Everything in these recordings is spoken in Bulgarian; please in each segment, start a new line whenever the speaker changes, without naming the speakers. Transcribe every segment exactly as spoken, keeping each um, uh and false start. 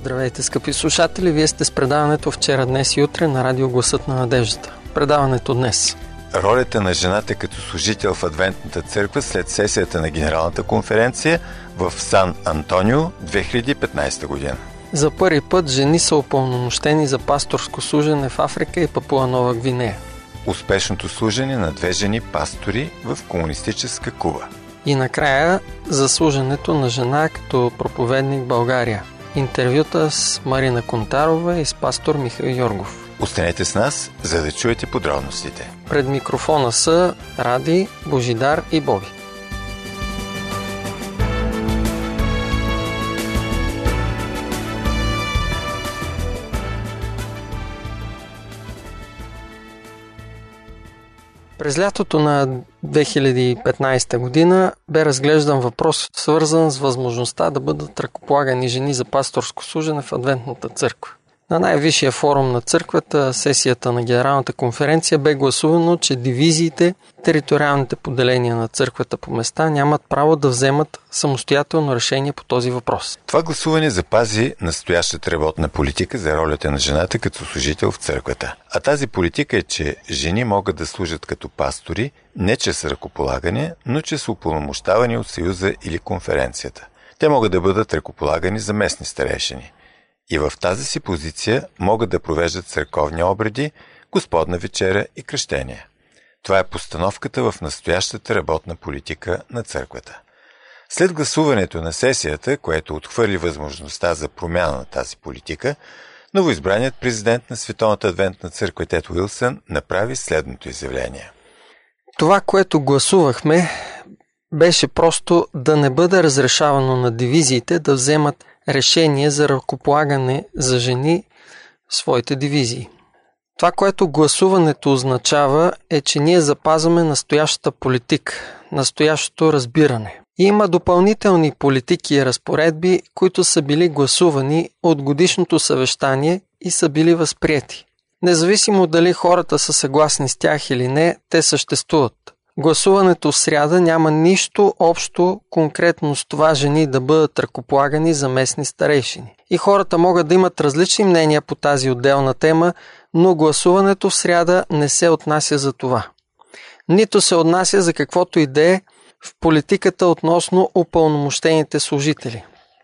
Здравейте, скъпи слушатели! Вие сте с предаването Вчера, днес и утре на радио Гласът на надеждата. Предаването днес.
Ролята на жената като служител в Адвентната църква след сесията на Генералната конференция в Сан Антонио две хиляди и петнадесета година.
За първи път жени са упълномощени за пасторско служене в Африка и Папуа Нова Гвинея.
Успешното служене на две жени пастори в комунистическа Куба.
И накрая за служенето на жена като проповедник в България. Интервюта с Марина Контарова и с пастор Михаил Йоргов.
Останете с нас, за да чуете подробностите.
Пред микрофона са Ради, Божидар и Боби. През лятото на две хиляди и петнадесета година бе разглеждан въпрос, свързан с възможността да бъдат ръкополагани жени за пасторско служене в Адвентната църква. На най-висшия форум на църквата, сесията на Генералната конференция, бе гласувано, че дивизиите, териториалните поделения на църквата по места нямат право да вземат самостоятелно решение по този въпрос.
Това гласуване запази настоящата работна политика за ролята на жената като служител в църквата. А тази политика е, че жени могат да служат като пастори не чрез ръкополагане, но чрез упълномощаване от Съюза или конференцията. Те могат да бъдат ръкополагани за местни старейшини. И в тази си позиция могат да провеждат църковни обреди, Господна вечеря и кръщения. Това е постановката в настоящата работна политика на църквата. След гласуването на сесията, което отхвърли възможността за промяна на тази политика, новоизбраният президент на Световната адвентна църква Тед Уилсън направи следното изявление.
Това, което гласувахме, беше просто да не бъде разрешавано на дивизиите да вземат решение за ръкополагане за жени в своите дивизии. Това, което гласуването означава, е, че ние запазваме настоящата политика, настоящото разбиране. И има допълнителни политики и разпоредби, които са били гласувани от годишното съвещание и са били възприети. Независимо дали хората са съгласни с тях или не, те съществуват. Гласуването в сряда няма нищо общо конкретно с това жени да бъдат ръкополагани за местни старейшини. И хората могат да имат различни мнения по тази отделна тема, но гласуването в сряда не се отнася за това. Нито се отнася за каквото и да е в политиката относно упълномощените служители.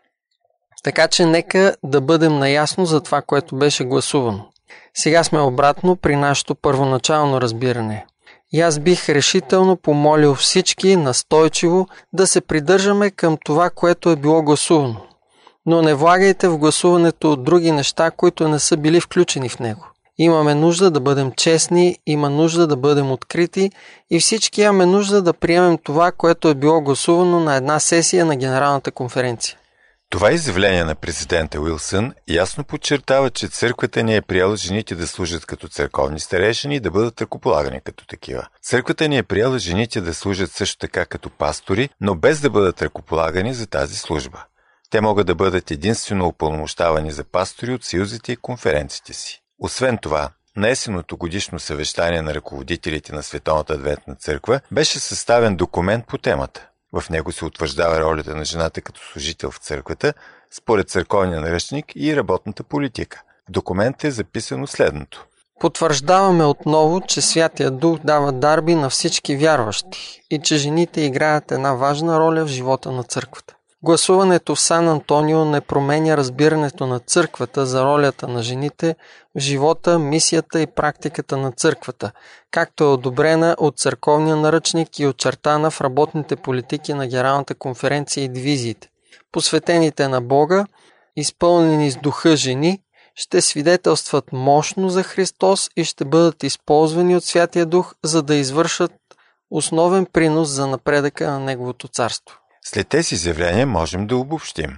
Така че нека да бъдем наясно за това, което беше гласувано. Сега сме обратно при нашето първоначално разбиране. И аз бих решително помолил всички настойчиво да се придържаме към това, което е било гласувано. Но не влагайте в гласуването други неща, които не са били включени в него. Имаме нужда да бъдем честни, има нужда да бъдем открити и всички имаме нужда да приемем това, което е било гласувано на една сесия на Генералната конференция.
Това изявление на президента Уилсън ясно подчертава, че църквата ни е приела жените да служат като църковни старейшини и да бъдат ръкополагани като такива. Църквата ни е приела жените да служат също така като пастори, но без да бъдат ръкополагани за тази служба. Те могат да бъдат единствено упълномощавани за пастори от съюзите и конференциите си. Освен това, на есенното годишно съвещание на ръководителите на Световната адвентна църква беше съставен документ по темата. В него се утвърждава ролята на жената като служител в църквата, според църковния наръчник и работната политика. В документа е записано следното.
Потвърждаваме отново, че Святия Дух дава дарби на всички вярващи и че жените играят една важна роля в живота на църквата. Гласуването в Сан Антонио не променя разбирането на църквата за ролята на жените в живота, мисията и практиката на църквата, както е одобрена от църковния наръчник и очертана в работните политики на Генералната конференция и дивизиите. Посветените на Бога, изпълнени с духа жени, ще свидетелстват мощно за Христос и ще бъдат използвани от Святия Дух, за да извършат основен принос за напредъка на Неговото царство.
След тези изявления можем да обобщим.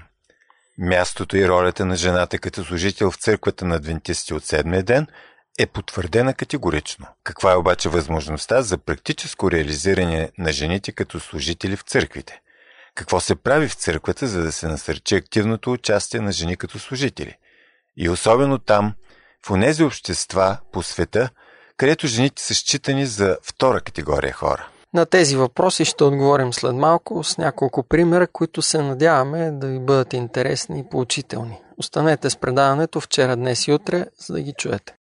Мястото и ролята на жената като служител в църквата на адвентистите от седмия ден е потвърдена категорично. Каква е обаче възможността за практическо реализиране на жените като служители в църквите? Какво се прави в църквата, за да се насърчи активното участие на жени като служители? И особено там, в онези общества по света, където жените са считани за втора категория хора.
На тези въпроси ще отговорим след малко с няколко примера, които се надяваме да ви бъдат интересни и поучителни. Останете с предаването вчера, днес и утре, за да ги чуете.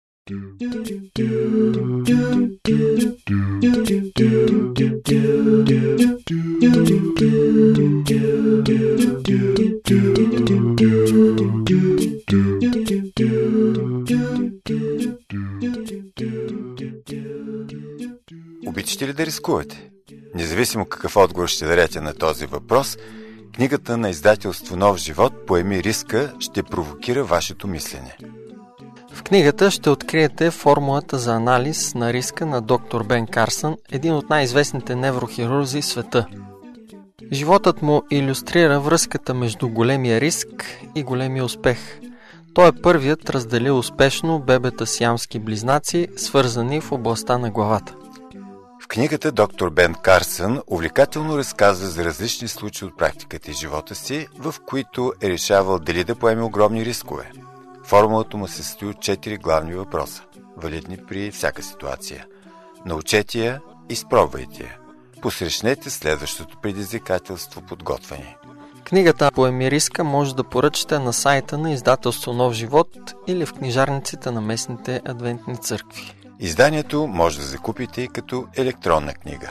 Обичате ли да рискувате? Независимо какъв отговор ще дадете на този въпрос, книгата на издателство Нов живот "Поеми риска" ще провокира вашето мислене.
В книгата ще откриете формулата за анализ на риска на доктор Бен Карсън, един от най-известните неврохирурзи в света. Животът му илюстрира връзката между големия риск и големия успех. Той е първият разделил успешно бебета сиамски близнаци, свързани в областта на главата.
В книгата доктор Бен Карсън увлекателно разказва за различни случаи от практиката и живота си, в които е решавал дали да поеме огромни рискове. Формулата му се състои от четири главни въпроса, валидни при всяка ситуация. Научете я, изпробвайте я. Посрещнете следващото предизвикателство подготвени.
Книгата "Поеми риска" може да поръчате на сайта на издателство Нов живот или в книжарниците на местните адвентни църкви.
Изданието може да закупите и като електронна книга.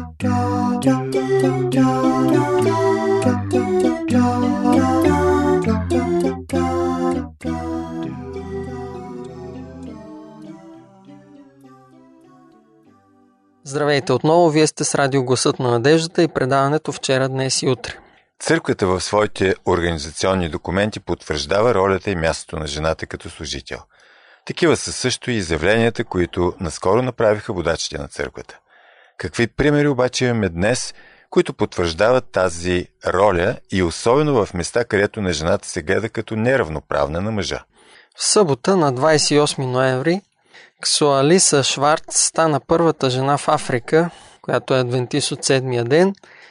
Здравейте отново, вие сте с радио Гласът на надеждата и предаването вчера, днес и утре.
Църквата в своите организационни документи потвърждава ролята и мястото на жената като служител. Такива са също и изявленията, които наскоро направиха водачите на църквата. Какви примери обаче имаме днес, които потвърждават тази роля и особено в места, където на жената се гледа като неравноправна на мъжа?
В събота на двадесет и осми ноември Ксоалиса Шварц стана първата жена в Африка, която е адвентист от седмия ден,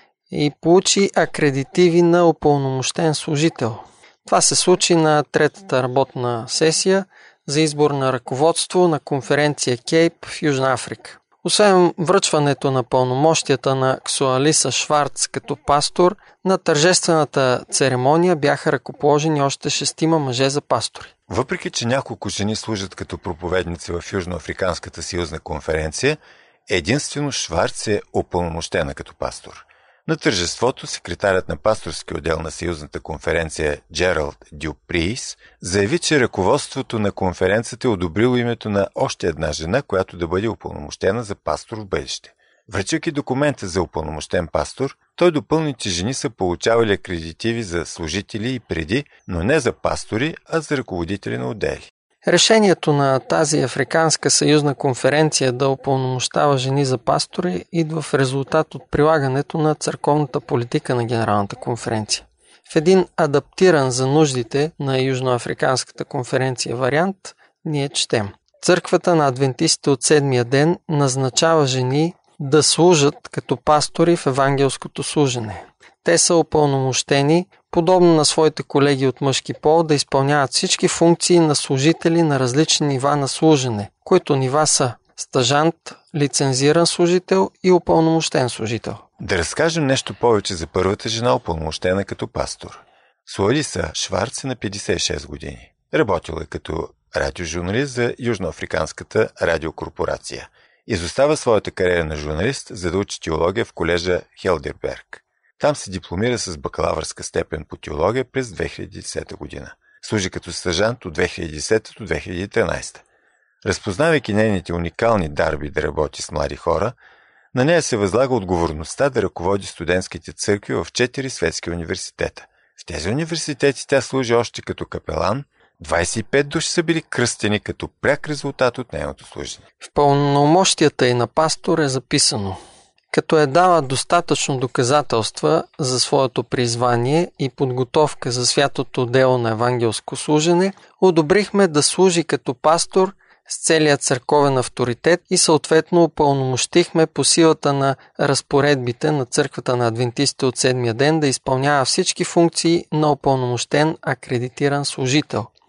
и получи акредитиви на упълномощен служител. Това се случи на третата работна сесия за избор на ръководство на конференция Кейп в Южна Африка. Освен връчването на пълномощията на Ксоалиса Шварц като пастор, на тържествената церемония бяха ръкоположени още шестима мъже за пастори.
Въпреки че няколко жени служат като проповедници в Южноафриканската съюзна конференция, единствено Шварц е упълномощена като пастор. На тържеството секретарят на пасторски отдел на съюзната конференция Джералд Дюприс заяви, че ръководството на конференцията е одобрило името на още една жена, която да бъде упълномощена за пастор в бъдеще. Връчвайки документа за упълномощен пастор, той допълни, че жени са получавали акредитиви за служители и преди, но не за пастори, а за ръководители на отдели.
Решението на тази Африканска съюзна конференция да упълномощава жени за пастори идва в резултат от прилагането на църковната политика на Генералната конференция. В един адаптиран за нуждите на Южноафриканската конференция вариант ние четем: Църквата на адвентистите от седмия ден назначава жени да служат като пастори в евангелското служене. Те са упълномощени, подобно на своите колеги от мъжки пол, да изпълняват всички функции на служители на различни нива на служене, които нива са стажант, лицензиран служител и упълномощен служител.
Да разкажем нещо повече за първата жена, упълномощена като пастор. Ксоалиса Шварц е на петдесет и шест години. Работила е като радиожурналист за Южноафриканската радиокорпорация. Изостава своята кариера на журналист, за да учи теология в колежа Хелдерберг. Там се дипломира с бакалавърска степен по теология през две хиляди и десета година. Служи като стажант от две хиляди и десета до две хиляди и тринадесета. Разпознавайки нейните уникални дарби да работи с млади хора, на нея се възлага отговорността да ръководи студентските църкви в четири светски университета. В тези университети тя служи още като капелан. двадесет и пет души са били кръстени като пряк резултат от нейното служене.
В пълномощията й на пастор е записано: като е дала достатъчно доказателства за своето призвание и подготовка за святото дело на евангелско служене, одобрихме да служи като пастор с целият църковен авторитет и съответно упълномощихме по силата на разпоредбите на църквата на адвентистите от седмия ден да изпълнява всички функции на упълномощен акредитиран служител.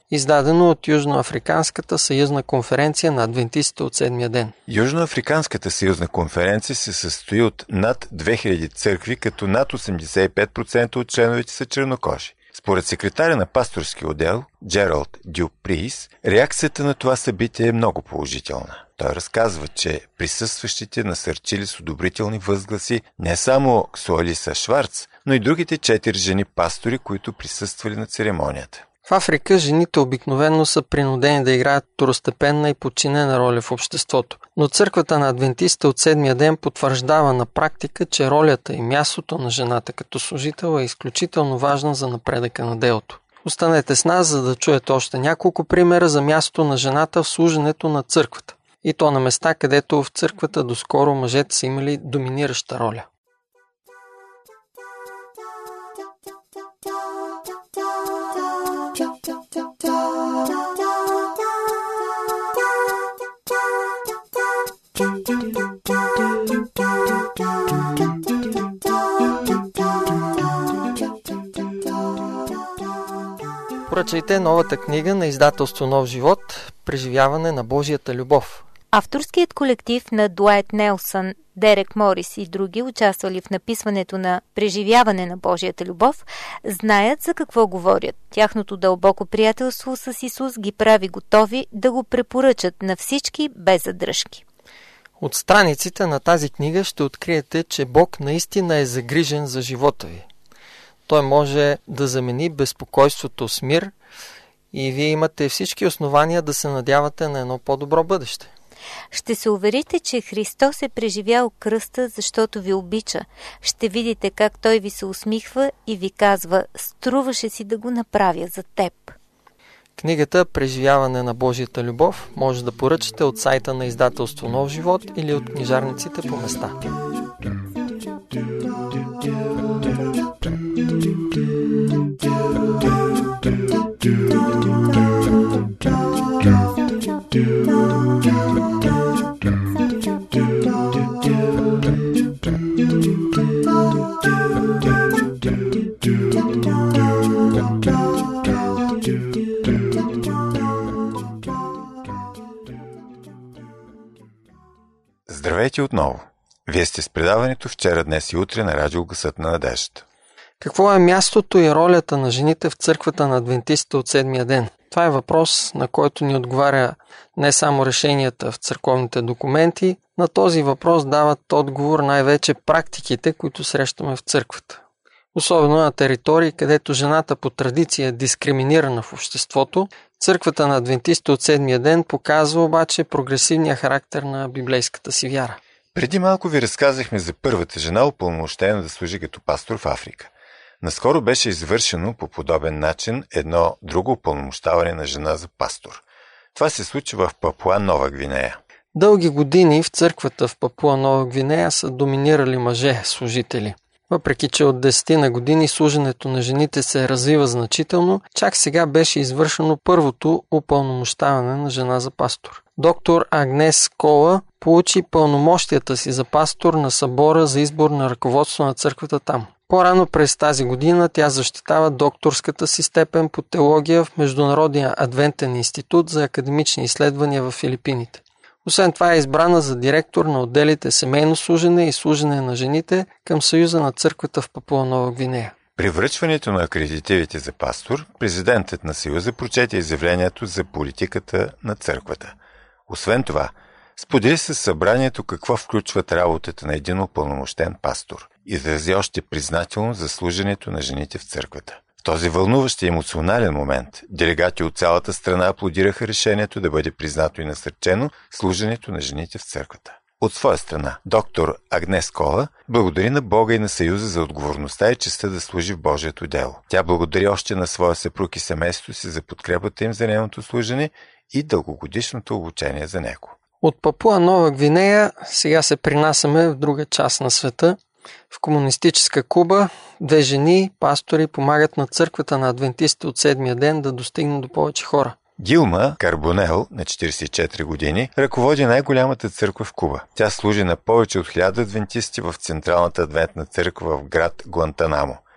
издадено от Южноафриканската съюзна конференция на адвентистите от седмия ден.
Южноафриканската съюзна конференция се състои от над две хиляди църкви, като над осемдесет и пет процента от членовете са чернокожи. Според секретаря на пасторски отдел Джералд Дюприс, реакцията на това събитие е много положителна. Той разказва, че присъстващите насърчили с одобрителни възгласи не само Ксуалиса Шварц, но и другите четири жени пастори, които присъствали на церемонията.
В Африка жените обикновено са принудени да играят второстепенна и подчинена роля в обществото, но църквата на адвентистите от седмия ден потвърждава на практика, че ролята и мястото на жената като служител е изключително важна за напредъка на делото. Останете с нас, за да чуете още няколко примера за мястото на жената в служенето на църквата. И то на места, където в църквата доскоро мъжете са имали доминираща роля. Поръчайте новата книга на издателство Нов живот «Преживяване на Божията любов».
Авторският колектив на Дуайт Нелсън, Дерек Морис и други, участвали в написването на «Преживяване на Божията любов», знаят за какво говорят. Тяхното дълбоко приятелство с Исус ги прави готови да го препоръчат на всички без задръжки.
От страниците на тази книга ще откриете, че Бог наистина е загрижен за живота ви. Той може да замени безпокойството с мир и вие имате всички основания да се надявате на едно по-добро бъдеще.
Ще се уверите, че Христос е преживял кръста, защото ви обича. Ще видите как Той ви се усмихва и ви казва: струваше си да го направя за теб.
Книгата «Преживяване на Божията любов» може да поръчате от сайта на издателство Нов живот или от книжарниците по места.
Здравейте отново! Вие сте с предаването «Вчера, днес и утре» на радио Гласът на надеждата.
Какво е мястото и ролята на жените в църквата на адвентистите от седмия ден? Това е въпрос, на който ни отговаря не само решенията в църковните документи. На този въпрос дават отговор най-вече практиките, които срещаме в църквата. Особено на територии, където жената по традиция е дискриминирана в обществото, църквата на адвентистите от седмия ден показва обаче прогресивния характер на библейската си вяра.
Преди малко ви разказахме за първата жена, упълномощена да служи като пастор в Африка. Наскоро беше извършено по подобен начин едно друго упълномощаване на жена за пастор. Това се случи в Папуа Нова Гвинея.
Дълги години в църквата в Папуа Нова Гвинея са доминирали мъже служители. Въпреки че от десет на години служенето на жените се развива значително, чак сега беше извършено първото упълномощаване на жена за пастор. Доктор Агнес Кола получи пълномощията си за пастор на събора за избор на ръководство на църквата там. По-рано през тази година тя защитава докторската си степен по теология в Международния адвентен институт за академични изследвания в Филипините. Освен това е избрана за директор на отделите семейно служене и служене на жените към Съюза на църквата в Папуа Нова Гвинея.
При връчването на акредитивите за пастор, президентът на Съюза прочете изявлението за политиката на църквата. Освен това, сподели със събранието какво включват работата на един упълномощен пастор. Изрази още признателно за служенето на жените в църквата. В този вълнуващ и емоционален момент делегати от цялата страна аплодираха решението да бъде признато и насърчено служенето на жените в църквата. От своя страна, доктор Агнес Кола благодари на Бога и на Съюза за отговорността и честта да служи в Божието дело. Тя благодари още на своя съпруг и семейството си за подкрепата им за нейното служене и дългогодишното обучение за него.
От Папуа Нова Гвинея сега се принасяме в друга част на света. В комунистическа Куба две жени, пастори, помагат на църквата на адвентистите от седмия ден да достигнат до повече хора.
Дилма Карбонел, на четиридесет и четири години, ръководи най-голямата църква в Куба. Тя служи на повече от хиляда адвентисти в Централната адвентна църква в град Гуантанамо.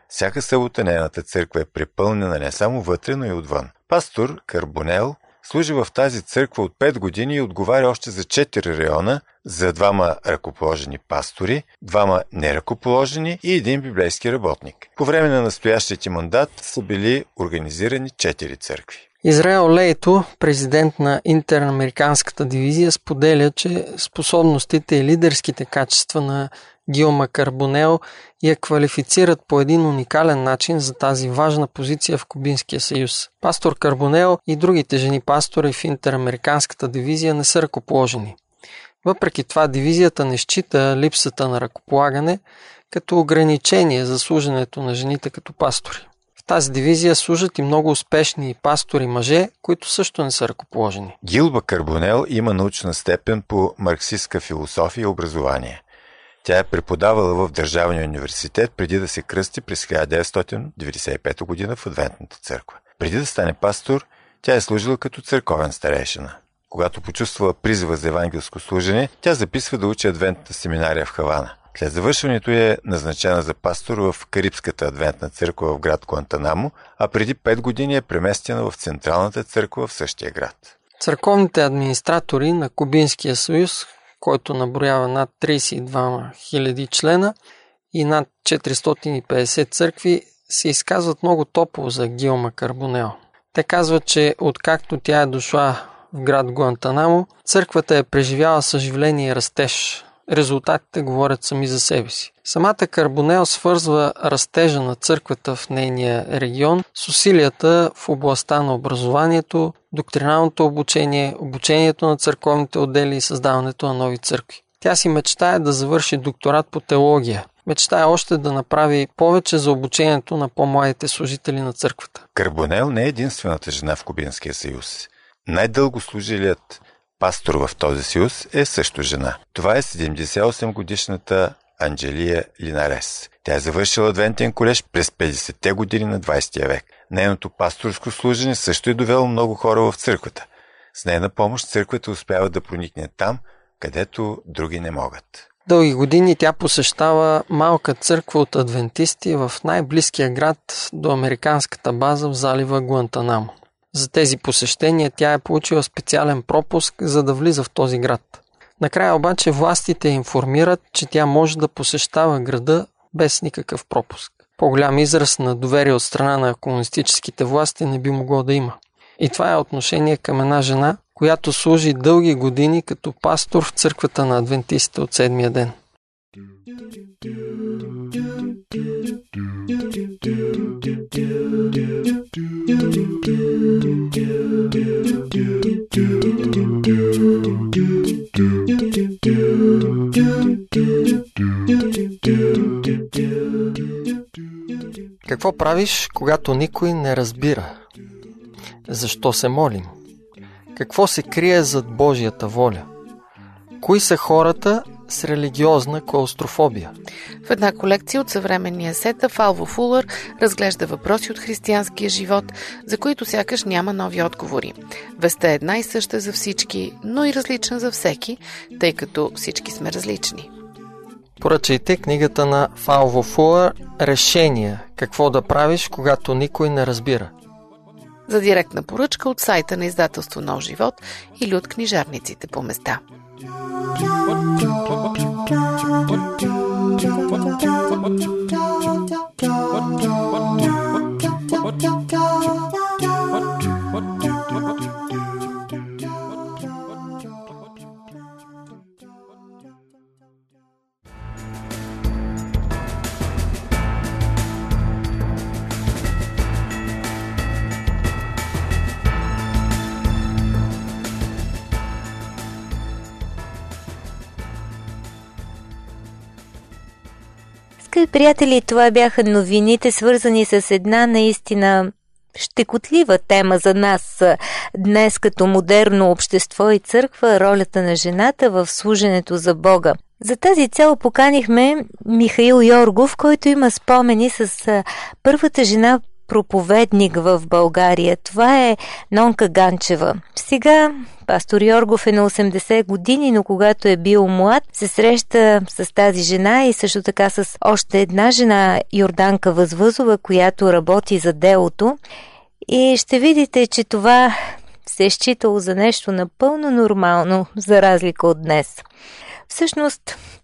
Всяка събота нейната църква е препълнена не само вътре, но и отвън. Пастор Карбонел служи в тази църква от пет години и отговаря още за четири района, за двама ръкоположени пастори, двама неръкоположени и един библейски работник. По време на настоящия ти мандат са били организирани четири църкви.
Израел Лейто, президент на Интерамериканската дивизия, споделя, че способностите и лидерските качества на Гилма Карбонел я квалифицират по един уникален начин за тази важна позиция в Кубинския съюз. Пастор Карбонел и другите жени пастори в Интерамериканската дивизия не са ръкоположени. Въпреки това дивизията не счита липсата на ръкополагане като ограничение за служенето на жените като пастори. В тази дивизия служат и много успешни пастори мъже, които също не са ръкоположени.
Гилма Карбонел има научна степен по марксистка философия и образование. Тя е преподавала в Държавния университет преди да се кръсти през хиляда деветстотин деветдесет и пета година в Адвентната църква. Преди да стане пастор, тя е служила като църковен старейшина. Когато почувствала призива за евангелско служене, тя записва да учи Адвентната семинария в Хавана. След завършването е назначена за пастор в Карибската адвентна църква в град Гуантанамо, а преди пет години е преместена в Централната църква в същия град.
Църковните администратори на Кубинския съюз, който наброява над тридесет и две хиляди члена и над четиристотин и петдесет църкви, се изказват много топло за Гилма Карбонел. Те казват, че откакто тя е дошла в град Гуантанамо, църквата е преживяла съживление и растеж. Резултатите говорят сами за себе си. Самата Карбонел свързва растежа на църквата в нейния регион с усилията в областта на образованието, доктриналното обучение, обучението на църковните отдели и създаването на нови църкви. Тя си мечтае да завърши докторат по теология. Мечтае още да направи повече за обучението на по-младите служители на църквата.
Карбонел не е единствената жена в Кубинския съюз. Най-дълго служилият пастор в този съюз е също жена. Това е седемдесет и осем годишната Анджелия Линарес. Тя е завършила Адвентен колеж през петдесетте години на двадесетия век. Нейното пасторско служене също е довело много хора в църквата. С нейна помощ църквата успява да проникне там, където други не могат.
Дълги години тя посещава малка църква от адвентисти в най-близкия град до американската база в залива Гуантанамо. За тези посещения тя е получила специален пропуск, за да влиза в този град. Накрая обаче властите информират, че тя може да посещава града без никакъв пропуск. По-голям израз на доверие от страна на комунистическите власти не би могло да има. И това е отношение към една жена, която служи дълги години като пастор в църквата на адвентистите от седмия ден. Какво правиш, когато никой не разбира? Защо се молим? Какво се крие зад Божията воля? Кои са хората с религиозна клаустрофобия?
В една колекция от съвременния сетъв Алво Фулър разглежда въпроси от християнския живот, за които сякаш няма нови отговори. Вестта е една и съща за всички, но и различна за всеки, тъй като всички сме различни.
Поръчайте книгата на Алво Фулър «Решения. Какво да правиш, когато никой не разбира».
За директна поръчка от сайта на издателство Нов живот или от книжарниците по места.
Скъпи приятели, това бяха новините, свързани с една наистина щекотлива тема за нас днес като модерно общество и църква, ролята на жената в служенето за Бога. За тази цел поканихме Михаил Йоргов, който има спомени с първата жена проповедник в България. Това е Нонка Ганчева. Сега пастор Йоргов е на осемдесет години, но когато е бил млад, се среща с тази жена и също така с още една жена, Йорданка Възвъзова, която работи за делото. И ще видите, че това се е считало за нещо напълно нормално, за разлика от днес. Всъщност,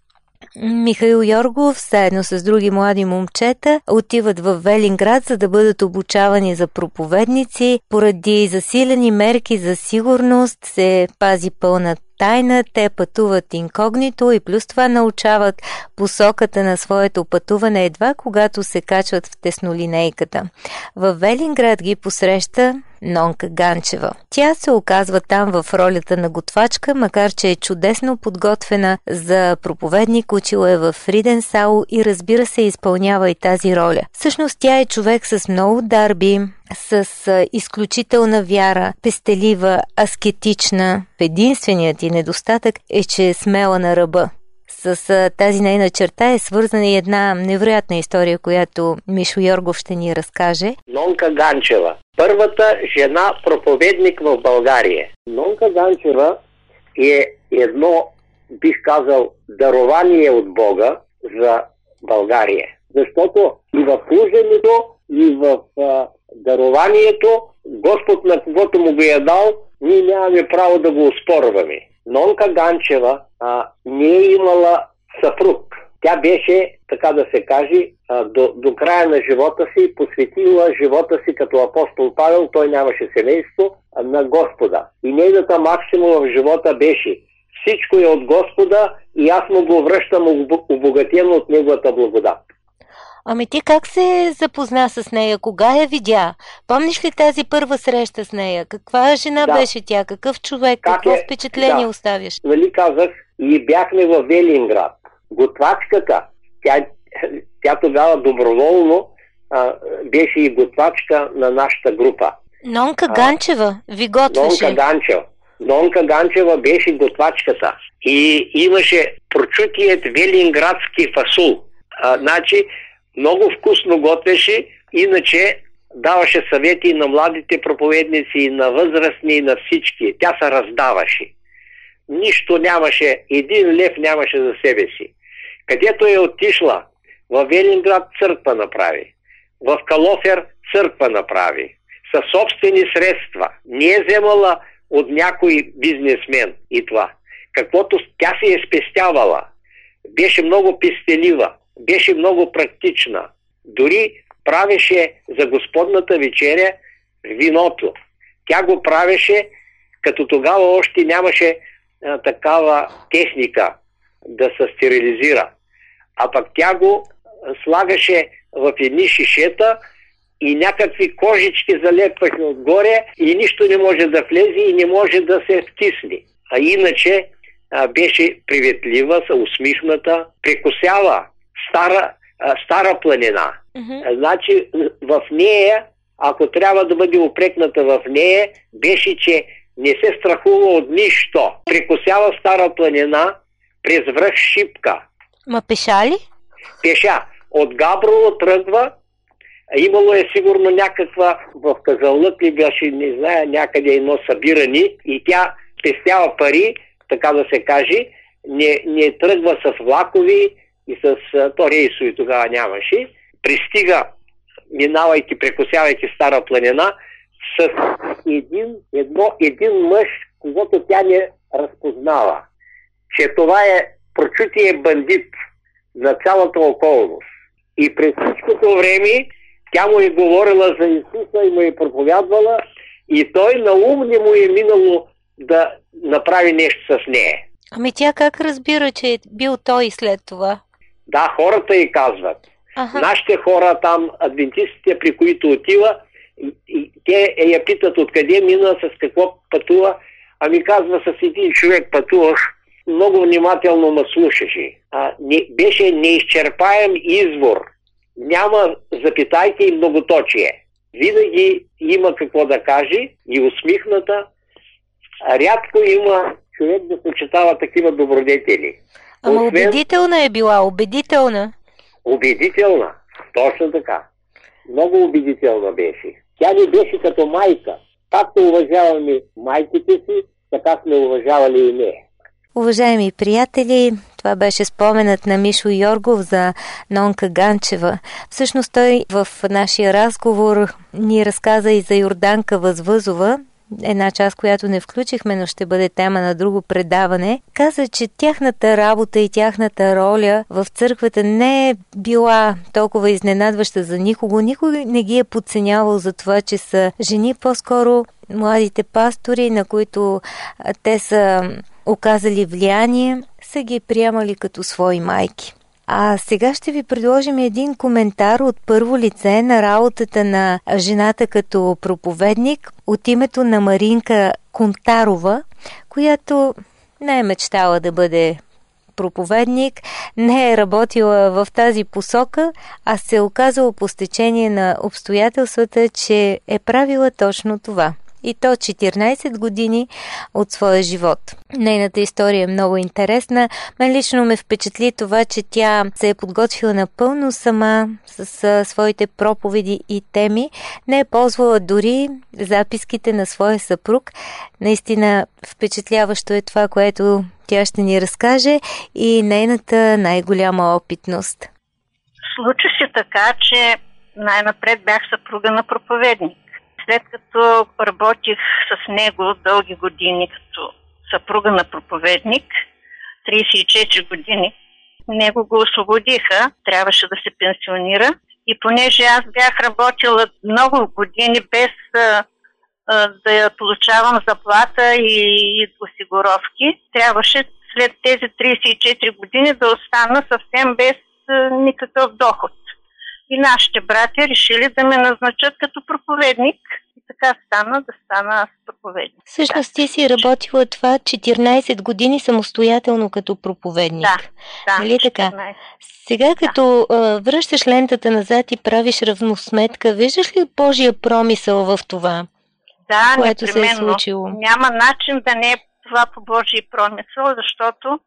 Михаил Йоргов, заедно с други млади момчета, отиват в Велинград, за да бъдат обучавани за проповедници. Поради засилени мерки за сигурност се пази пълна тайна, те пътуват инкогнито и плюс това научават посоката на своето пътуване едва когато се качват в теснолинейката. В Велинград ги посреща Нонка Ганчева. Тя се оказва там в ролята на готвачка, макар че е чудесно подготвена за проповедник, учила е в Риденсау и разбира се изпълнява и тази роля. Всъщност тя е човек с много дарби, с изключителна вяра, пестелива, аскетична. Единственият и недостатък е, че е смела на ръба. С тази нейна черта е свързана и една невероятна история, която Мишо Йоргов ще ни разкаже.
Нонка Ганчева. Първата жена проповедник в България. Нонка Ганчева е едно, бих казал, дарование от Бога за България. Защото и в служенето, и в а, дарованието, Господ на когото му го е дал, ние нямаме право да го оспорваме. Нонка Ганчева а, не е имала съпруг. Тя беше, така да се каже, а, до, до края на живота си, посветила живота си като апостол Павел, той нямаше семейство, а, на Господа. И нейната максимум в живота беше: всичко е от Господа и аз му го връщам обогатено от неговата благодат.
Ами ти как се запозна с нея? Кога я видя? Помниш ли тази първа среща с нея? Каква жена да. беше тя? Какъв човек? Как Какво е? впечатление да. оставяш?
Нали казах, и бяхме в Велинград. Готвачката, тя, тя тогава доброволно а, беше и готвачка на нашата група.
Нонка Ганчева ви готвеше?
Нонка Ганчева. Нонка Ганчева беше готвачката. И имаше прочутият велинградски фасул. А, значи, много вкусно готвеше, иначе даваше съвети на младите проповедници, на възрастни, и на всички. Тя се раздаваше. Нищо нямаше, един лев нямаше за себе си. Където е отишла, в Велинград църква направи, в Калофер църква направи, със собствени средства. Не е вземала от някой бизнесмен и това. Каквото тя си е спестявала. Беше много пестелива, беше много практична. Дори правеше за Господната вечеря виното. Тя го правеше, като тогава още нямаше а, такава техника да се стерилизира. А пък тя го слагаше в едни шишета и някакви кожички залепваха отгоре и нищо не може да влезе и не може да се втисне. А иначе а, беше приветлива, усмихната, прекосява стара, а, стара планина. Mm-hmm. Значи в нея, ако трябва да бъде упрекната в нея, беше, че не се страхува от нищо. Прекосява стара планина през връх Шипка.
Ма пеша ли?
Пеша. От Габрово тръгва. Имало е сигурно някаква, в Казанлък ли беше, не зная, някъде едно събирани и тя пестява пари, така да се каже, не, не тръгва с влакови и с то рейсови тогава нямаше. Пристига, минавайки, прекосявайки стара планина, с един, едно, един мъж, когато тя не разпознава, че това е прочутие бандит на цялата околност. И през всичкото време тя му е говорила за Исуса и му е проповядвала и той на ум не му е минало да направи нещо с нея.
Ами тя как разбира, че е бил той след това?
Да, хората й казват. Ага. Нашите хора там, адвентистите, при които отива, и, и те я питат откъде мина, с какво пътува. Ами казва, с един човек пътувах, много внимателно ме слушаше. А, не, беше неизчерпаем извор. Няма запитайки и многоточие. Винаги има какво да каже и усмихната. Рядко има човек да съчетава такива добродетели.
Ама Освен... убедителна е била, убедителна.
Убедителна, точно така. Много убедителна беше. Тя ни беше като майка. Както уважаваме майките си, така сме уважавали и нея.
Уважаеми приятели, това беше споменът на Мишо Йоргов за Нонка Ганчева. Всъщност той в нашия разговор ни разказа и за Йорданка Възвъзова, една част, която не включихме, но ще бъде тема на друго предаване. Каза, че тяхната работа и тяхната роля в църквата не е била толкова изненадваща за никого. Никой не ги е подценявал за това, че са жени, по-скоро младите пастори, на които те са оказали влияние, са ги приемали като свои майки. А сега ще ви предложим един коментар от първо лице на работата на жената като проповедник от името на Маринка Контарова, която не е мечтала да бъде проповедник, не е работила в тази посока, а се е оказала по стечение на обстоятелствата, че е правила точно това. И то четиринайсет години от своя живот. Нейната история е много интересна. Мен лично ме впечатли това, че тя се е подготвила напълно сама с, с своите проповеди и теми. Не е ползвала дори записките на своя съпруг. Наистина впечатляващо е това, което тя ще ни разкаже и нейната най-голяма опитност.
Случи се така, че най-напред бях съпруга на проповедник. След като работих с него дълги години като съпруга на проповедник, трийсет и четири години, него го освободиха, трябваше да се пенсионира. И понеже аз бях работила много години без а, а, да получавам заплата и, и осигуровки, трябваше след тези трийсет и четири години да остана съвсем без а, никакъв доход. И нашите братя решили да ме назначат като проповедник. И така стана да стана аз проповедник.
Всъщност ти си работила това четиринайсет години самостоятелно като проповедник.
Да, да.
Нали така? Сега като да. а, връщаш лентата назад и правиш равносметка, виждаш ли Божия промисъл в това,
да,
което се е случило?
Няма начин да не е това по Божия промисъл, защото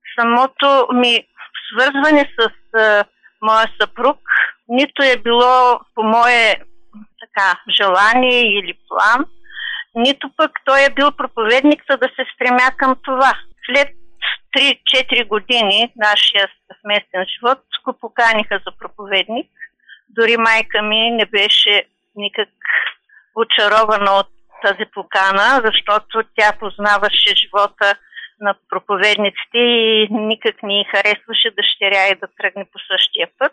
самото ми свързване с а, моя съпруг нито е било по мое така, желание или план, нито пък той е бил проповедник, за да се стремя към това. След три-четири години нашия съвместен живот го поканиха за проповедник. Дори майка ми не беше никак очарована от тази покана, защото тя познаваше живота на проповедниците и никак не й харесваше дъщеря и да тръгне по същия път.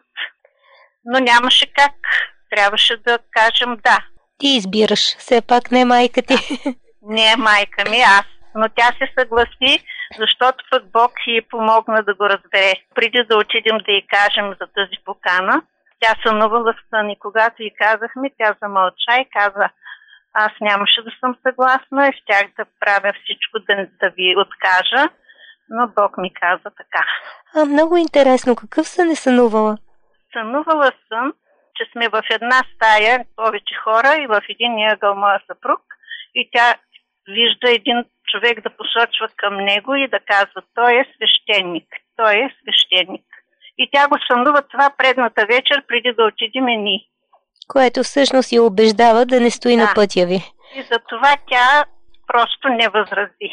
Но нямаше как. Трябваше да кажем да.
Ти избираш, все пак не майка ти.
Не е майка ми, аз. Но тя се съгласи, защото пък Бог й помогна да го разбере. Преди да отидем да й кажем за тази покана, тя сънувала в сън и когато й казахме, тя замълча и каза: аз нямаше да съм съгласна и щях да правя всичко да, да ви откажа, но Бог ми каза така.
А, много интересно. Какъв сън е сънувала?
Сънувала съм, че сме в една стая, повече хора и в един ъгъл моя съпруг и тя вижда един човек да посочва към него и да казва: той е свещеник, той е свещеник. И тя го сънува това предната вечер, преди да отидем и ние.
Което всъщност я убеждава да не стои да. на пътя ви.
И затова тя просто не възрази.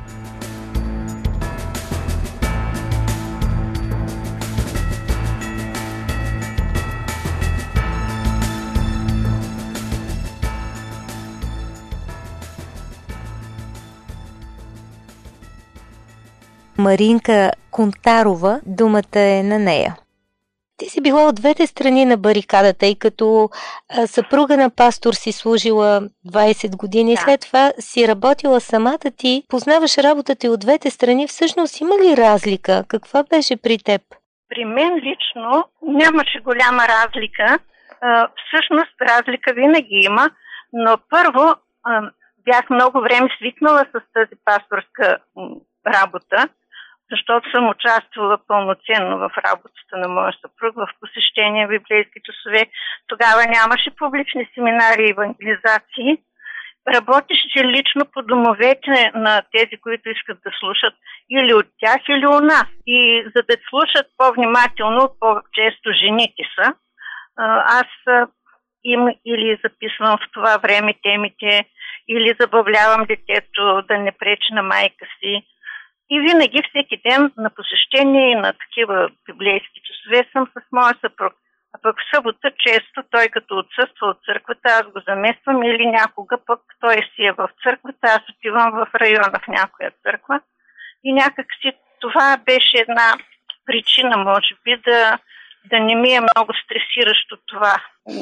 Маринка Контарова, думата е на нея. Ти си била от двете страни на барикадата и като а, съпруга на пастор си служила двайсет години. Да. След това си работила самата ти, познаваш работата и от двете страни. Всъщност има ли разлика? Каква беше при теб?
При мен лично нямаше голяма разлика. А, всъщност разлика винаги има, но първо а, бях много време свикнала с тази пасторска работа, защото съм участвала пълноценно в работата на моя съпруг, в посещения в библейски часове. Тогава нямаше публични семинари и евангелизации. Работеше лично по домовете на тези, които искат да слушат или от тях, или у нас. И за да слушат по-внимателно, по-често жените са, аз им или записвам в това време темите, или забавлявам детето да не пречи на майка си. И винаги, всеки ден на посещение и на такива библейски часове съм с моя съпруг. А пък в събота често той като отсъства от църквата, аз го замествам или някога пък той си е в църквата, аз отивам в района в някоя църква. И някак си това беше една причина, може би, да, да не ми е много стресиращо това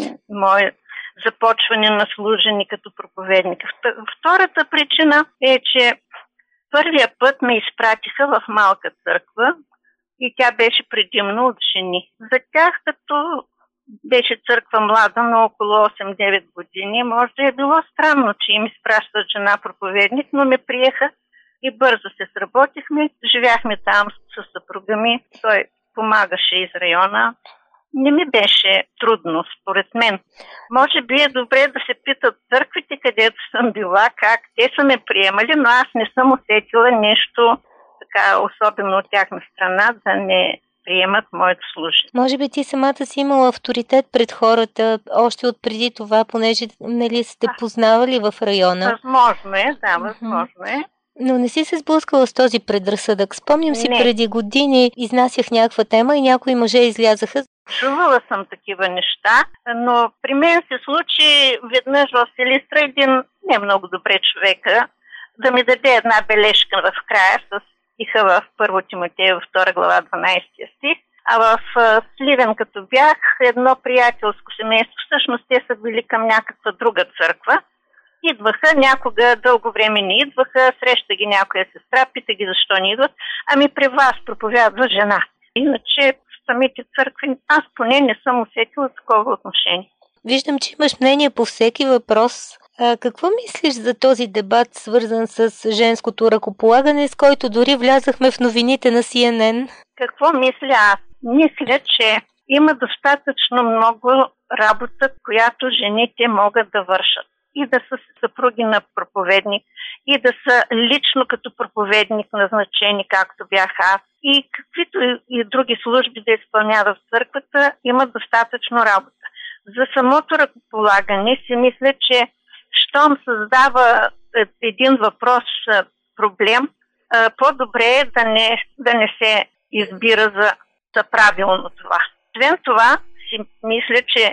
мое започване на служене като проповедник. Втората причина е, че първия път ме изпратиха в малка църква и тя беше предимно от жени. За тях, като беше църква млада, на около осем-девет години, може да е било странно, че им изпращат жена проповедник, но ме приеха и бързо се сработихме. Живяхме там с съпруга ми, той помагаше из района. Не ми беше трудно, според мен. Може би е добре да се питат църквите, където съм била, как те са ме приемали, но аз не съм усетила нещо така особено от тяхна страна да не приемат моето служение.
Може би ти самата си имала авторитет пред хората още от преди това, понеже нали, сте познавали в района.
Възможно е, да, възможно е.
Но не си се сблъскала с този предразсъдък. Спомням си,
не.
преди години изнасях някаква тема и някои мъже излязаха.
Чувала съм такива неща, но при мен се случи веднъж в Силистра един не много добре човека да ми даде една бележка в края с стиха в Първо Тимотеево втора глава дванайсети стих, а в Сливен като бях едно приятелско семейство, всъщност те са били към някаква друга църква. Идваха, някога дълго време не идваха, среща ги някоя сестра, пита ги защо не идват, ами при вас проповядва жена. Иначе в самите църкви аз поне не съм усетила такова отношение.
Виждам, че имаш мнение по всеки въпрос. А, какво мислиш за този дебат, свързан с женското ръкополагане, с който дори влязахме в новините на Си Ен Ен?
Какво мисля аз? Мисля, че има достатъчно много работа, която жените могат да вършат. И да са съпруги на проповедник, и да са лично като проповедник назначени, както бях аз, и каквито и други служби да изпълняват в църквата, имат достатъчно работа. За самото ръкополагане си мисля, че щом създава един въпрос, проблем, по-добре е да не, да не се избира за, за правилно това. Освен това, си мисля, че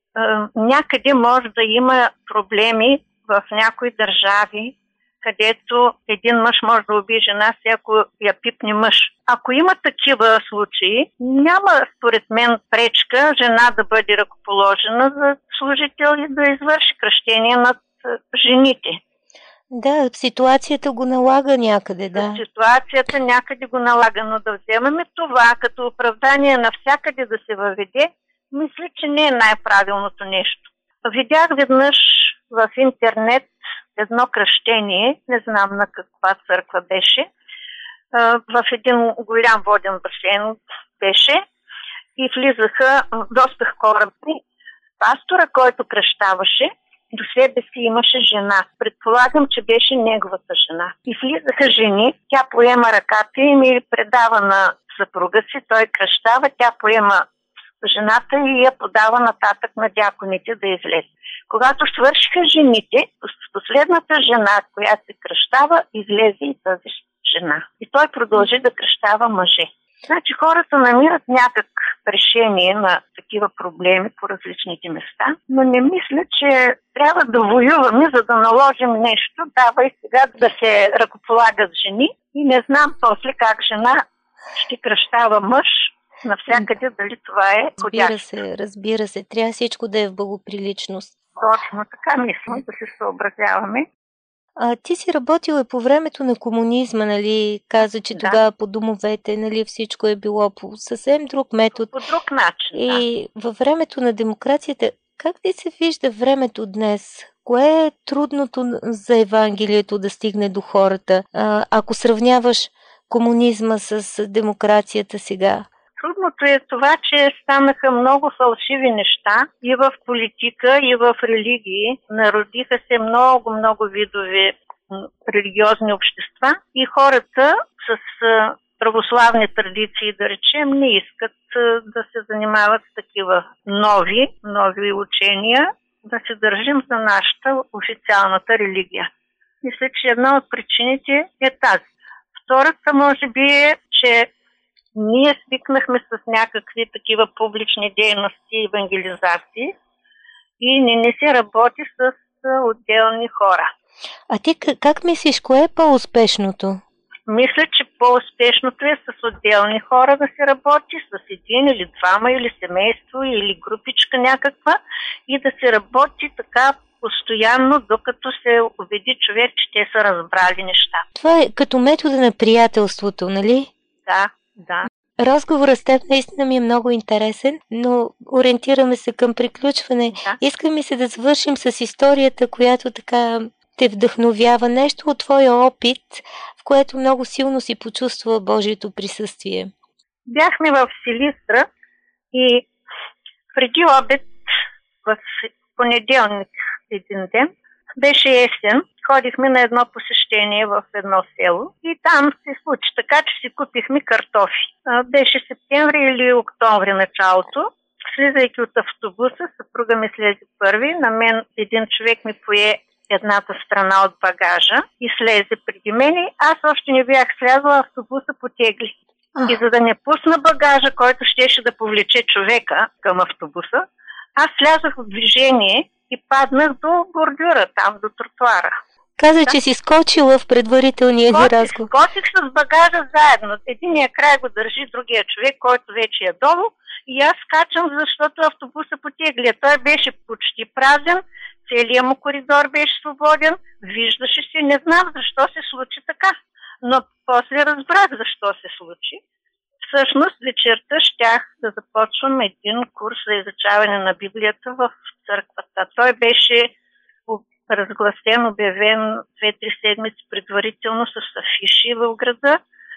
някъде може да има проблеми в някои държави, където един мъж може да убие жена си, ако я пипне мъж. Ако има такива случаи, няма според мен пречка жена да бъде ръкоположена за служител и да извърши кръщение над жените.
Да, ситуацията го налага някъде, да.
Ситуацията някъде го налага, но да вземаме това като оправдание навсякъде да се въведе, мисля, че не е най-правилното нещо. Видях веднъж в интернет едно кръщение, не знам на каква църква беше, в един голям воден басейн беше и влизаха доста хора. Пастора, който кръщаваше, до себе си имаше жена. Предполагам, че беше неговата жена. И влизаха жени, тя поема ръката им и предава на съпруга си, той кръщава, тя поема жената и я подава нататък на дяконите да излезе. Когато свършиха жените, последната жена, която се кръщава, излезе и тази жена. И той продължи да кръщава мъже. Значи хората намират някак решение на такива проблеми по различните места, но не мисля, че трябва да воюваме, за да наложим нещо. Давай сега да се ръкополагат жени и не знам после как жена ще кръщава мъж навсякъде, дали това е подящо.
Разбира се, разбира се. Трябва всичко да е в благоприличност.
Точно така мисля, да се съобразяваме.
А ти си работила по времето на комунизма, нали? Каза, че
да.
Тогава по домовете, нали, всичко е било по съвсем друг метод.
По друг начин,
И да. Във времето на демокрацията, как ти се вижда времето днес? Кое е трудното за Евангелието да стигне до хората, а, ако сравняваш комунизма с демокрацията сега?
Трудното е това, че станаха много фалшиви неща и в политика, и в религии. Народиха се много-много видове религиозни общества и хората с православни традиции, да речем, не искат да се занимават с такива нови, нови учения, да се държим за нашата официалната религия. Мисля, че една от причините е тази. Втората, може би, е, че ние свикнахме с някакви такива публични дейности и евангелизации и не, не се работи с отделни хора.
А ти как мислиш, кое е по-успешното?
Мисля, че по-успешното е с отделни хора да се работи, с един или двама, или семейство, или групичка някаква и да се работи така постоянно, докато се убеди човек, че те са разбрали неща.
Това е като метода на приятелството, нали?
Да, да.
Разговорът с теб наистина ми е много интересен, но ориентираме се към приключване. Да. Искам ми се да завършим с историята, която така те вдъхновява, нещо от твоя опит, в което много силно си почувства Божието присъствие.
Бяхме в Силистра и преди обед в понеделник един ден, беше есен, ходихме на едно посещение в едно село и там се случи така, че си купихме картофи. Беше септември или октомври началото. Слизайки от автобуса, съпруга ми слезе първи, на мен един човек ми пое едната страна от багажа и слезе преди мен. Аз още не бях слязла, автобуса потегли. И за да не пусна багажа, който щеше да повлече човека към автобуса, аз слязах в движение и паднах до бордюра, там до тротуара.
Каза, да? Че си скочила в предварителния ви разговор.
Скочих с багажа заедно. Единия край го държи другия човек, който вече е долу. И аз скачам, защото автобуса потегля. Той беше почти празен, целият му коридор беше свободен. Виждаше се, не знам защо се случи така. Но после разбрах защо се случи. Всъщност вечерта щях да започвам един курс за изучаване на Библията в църквата. Той беше разгласен, обявен две-три седмици предварително с афиши в града.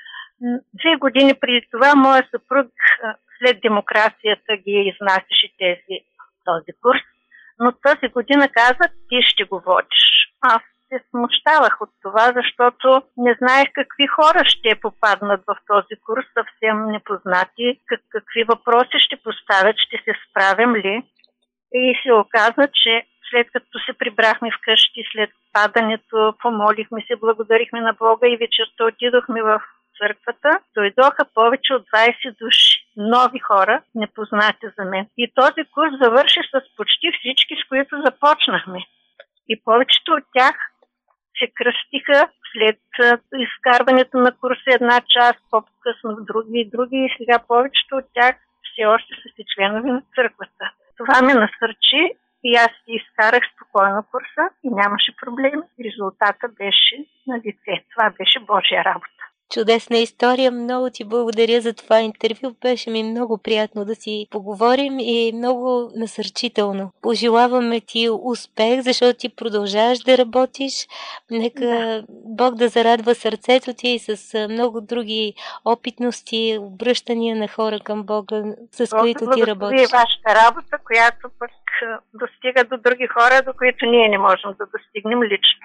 Две години преди това моя съпруг след демокрацията ги изнасяше тези, този курс, но тази година каза, ти ще го водиш. Аз се смущавах от това, защото не знаех какви хора ще попаднат в този курс, съвсем непознати, как, какви въпроси ще поставят, ще се справям ли. И се оказа, че след като се прибрахме вкъщи, след падането, помолихме се, благодарихме на Бога и вечерта отидохме в църквата, дойдоха повече от двайсет души, нови хора, непознати за мен. И този курс завърши с почти всички, с които започнахме. И повечето от тях се кръстиха след изкарването на курса една част, по-късно в други и други, и сега повечето от тях все още са си членове на църквата. Това ме насърчи и аз си изкарах спокойно курса и нямаше проблем. Резултата беше на лице. Това беше Божия работа.
Чудесна история. Много ти благодаря за това интервю. Беше ми много приятно да си поговорим и много насърчително. Пожелаваме ти успех, защото ти продължаваш да работиш. Нека да. Бог да зарадва сърцето ти с много други опитности, обръщания на хора към Бога, с Бог които ти работиш.
Бог да вашата работа, която пък достига до други хора, до които ние не можем да достигнем лично.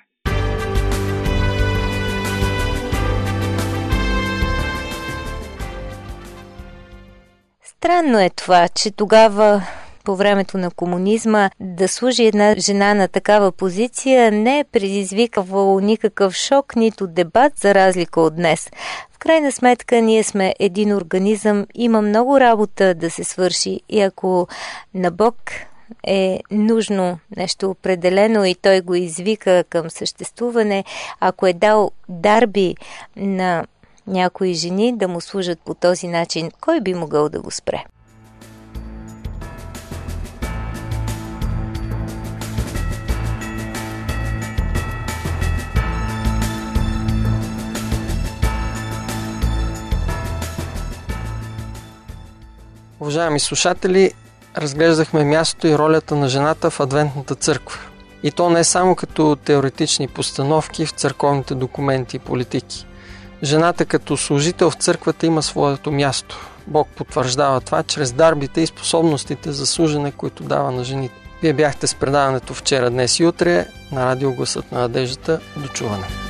Странно е това, че тогава, по времето на комунизма, да служи една жена на такава позиция не е предизвикавало никакъв шок, нито дебат, за разлика от днес. В крайна сметка ние сме един организъм, има много работа да се свърши и ако на Бог е нужно нещо определено и той го извика към съществуване, ако е дал дарби на някои жени да му служат по този начин, кой би могъл да го спре?
Уважаеми слушатели, разглеждахме мястото и ролята на жената в Адвентната църква. И то не само като теоретични постановки в църковните документи и политики. Жената като служител в църквата има своето място. Бог потвърждава това чрез дарбите и способностите за служене, които дава на жените. Вие бяхте с предаването Вчера, днес и утре на радио Гласът на надеждата. До чуване!